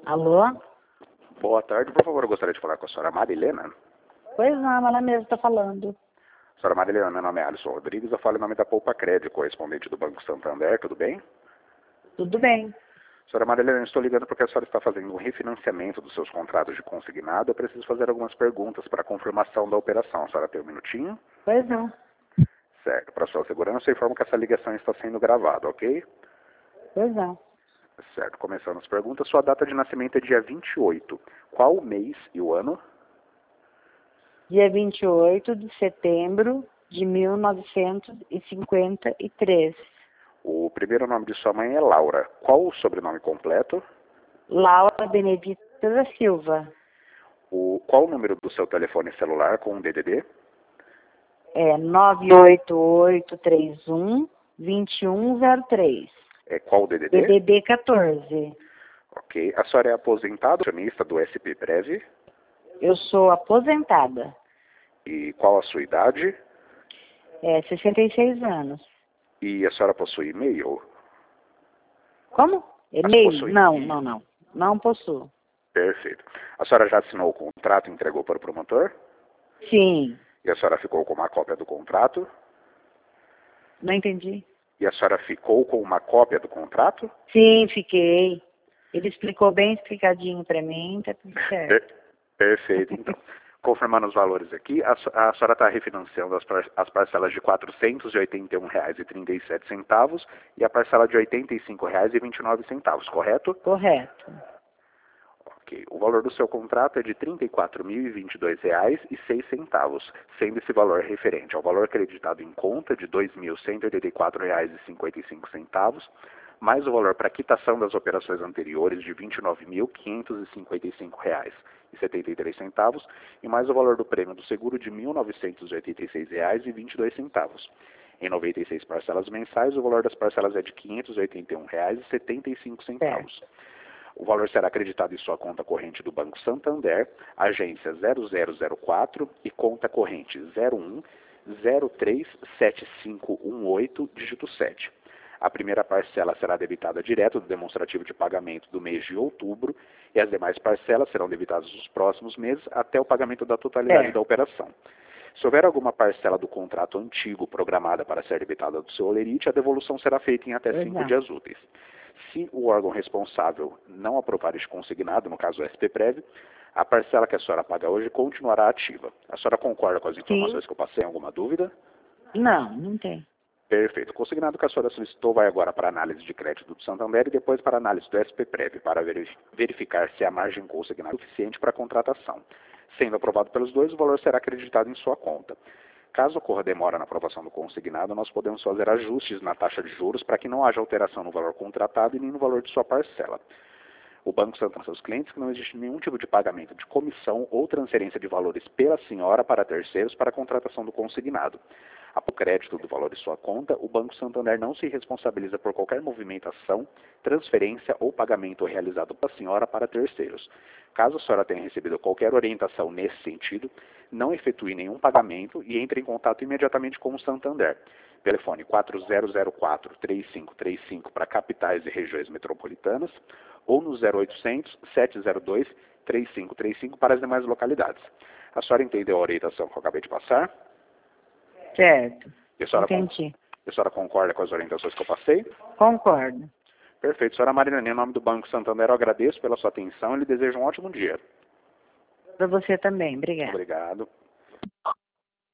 Alô? Boa tarde, por favor, eu gostaria de falar com a senhora Marilena. Pois não, ela mesmo está falando. Senhora Marilena, meu nome é Alisson Rodrigues, eu falo em nome da Poupa Crédito, correspondente do Banco Santander, tudo bem? Tudo bem. Senhora Marilena, eu estou ligando porque a senhora está fazendo um refinanciamento dos seus contratos de consignado. Eu preciso fazer algumas perguntas para a confirmação da operação. A senhora tem um minutinho? Pois não. Certo. Para sua segurança, eu informo que essa ligação está sendo gravada, ok? Pois não. Certo. Começando as perguntas, sua data de nascimento é dia 28. Qual o mês e o ano? Dia 28 de setembro de 1953. O primeiro nome de sua mãe é Laura. Qual o sobrenome completo? Laura Benedita da Silva. Qual o número do seu telefone celular com um DDD? É 98831-2103. Qual o DDD? DDD 14. Ok. A senhora é aposentada, acionista do SP Prev? Eu sou aposentada. E qual a sua idade? 66 anos. E a senhora possui e-mail? Como? Possui E-mail? Não, e-mail. não, não. Não possuo. Perfeito. A senhora já assinou o contrato e entregou para o promotor? Sim. E a senhora ficou com uma cópia do contrato? Não entendi. E a senhora ficou com uma cópia do contrato? Sim, fiquei. Ele explicou bem explicadinho para mim, tá tudo certo. Perfeito, então. Confirmando os valores aqui, a senhora está refinanciando as parcelas de R$ 481,37 e a parcela de R$ 85,29, correto? Correto. Ok. O valor do seu contrato é de R$ 34.022,06, sendo esse valor referente ao valor acreditado em conta de R$ 2.184,55, mais o valor para quitação das operações anteriores de R$ 29.555,73 e mais o valor do prêmio do seguro de R$ 1.986,22. Em 96 parcelas mensais, o valor das parcelas é de R$ 581,75. O valor será acreditado em sua conta corrente do Banco Santander, agência 0004 e conta corrente 01037518, dígito 7. A primeira parcela será debitada direto do demonstrativo de pagamento do mês de outubro e as demais parcelas serão debitadas nos próximos meses até o pagamento da totalidade da operação. Se houver alguma parcela do contrato antigo programada para ser debitada do seu holerite, a devolução será feita em até 5 dias úteis. Se o órgão responsável não aprovar este consignado, no caso o SPPrev, a parcela que a senhora paga hoje continuará ativa. A senhora concorda com as informações que eu passei? Alguma dúvida? Não, não tem. Perfeito. O consignado que a senhora solicitou vai agora para a análise de crédito do Santander e depois para a análise do SPPrev para verificar se a margem consignada é suficiente para a contratação. Sendo aprovado pelos dois, o valor será acreditado em sua conta. Caso ocorra demora na aprovação do consignado, nós podemos fazer ajustes na taxa de juros para que não haja alteração no valor contratado e nem no valor de sua parcela. O Banco Santander seus clientes que não existe nenhum tipo de pagamento de comissão ou transferência de valores pela senhora para terceiros para a contratação do consignado. Após o crédito do valor de sua conta, o Banco Santander não se responsabiliza por qualquer movimentação, transferência ou pagamento realizado pela senhora para terceiros. Caso a senhora tenha recebido qualquer orientação nesse sentido, não efetue nenhum pagamento e entre em contato imediatamente com o Santander. Telefone 4004-3535 para capitais e regiões metropolitanas ou no 0800-702-3535 para as demais localidades. A senhora entendeu a orientação que eu acabei de passar? Certo. E a senhora Entendi. A senhora concorda com as orientações que eu passei? Concordo. Perfeito. Senhora Marilene, em nome do Banco Santander, eu agradeço pela sua atenção e lhe desejo um ótimo dia. Para você também. Obrigada. Obrigado.